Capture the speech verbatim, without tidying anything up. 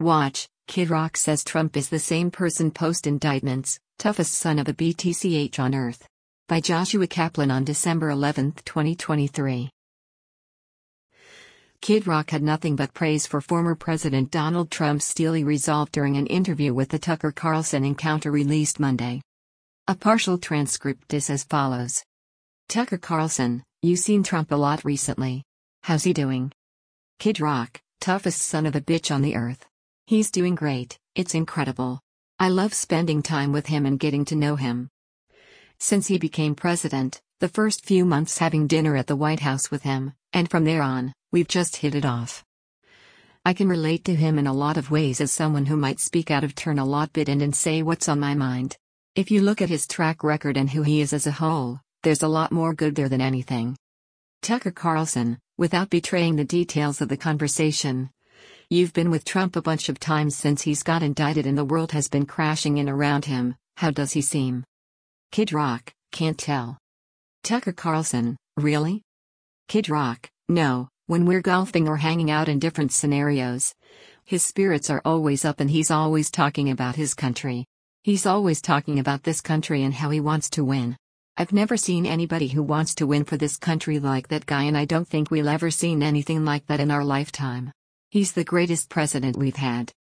Watch, Kid Rock says Trump is the same person post-indictments, toughest son of a B T C H on earth. By Joshua Kaplan on December eleventh, twenty twenty-three. Kid Rock had nothing but praise for former President Donald Trump's steely resolve during an interview with the Tucker Carlson Encounter released Monday. A partial transcript is as follows. Tucker Carlson, you seen Trump a lot recently. How's he doing? Kid Rock, toughest son of a bitch on the earth. He's doing great, it's incredible. I love spending time with him and getting to know him. Since he became president, the first few months having dinner at the White House with him, and from there on, we've just hit it off. I can relate to him in a lot of ways as someone who might speak out of turn a lot bit and, and say what's on my mind. If you look at his track record and who he is as a whole, there's a lot more good there than anything. Tucker Carlson, without betraying the details of the conversation. You've been with Trump a bunch of times since he's got indicted and the world has been crashing in around him. How does he seem? Kid Rock, can't tell. Tucker Carlson, really? Kid Rock, no, when we're golfing or hanging out in different scenarios. His spirits are always up and he's always talking about his country. He's always talking about this country and how he wants to win. I've never seen anybody who wants to win for this country like that guy, and I don't think we'll ever seen anything like that in our lifetime. He's the greatest president we've had.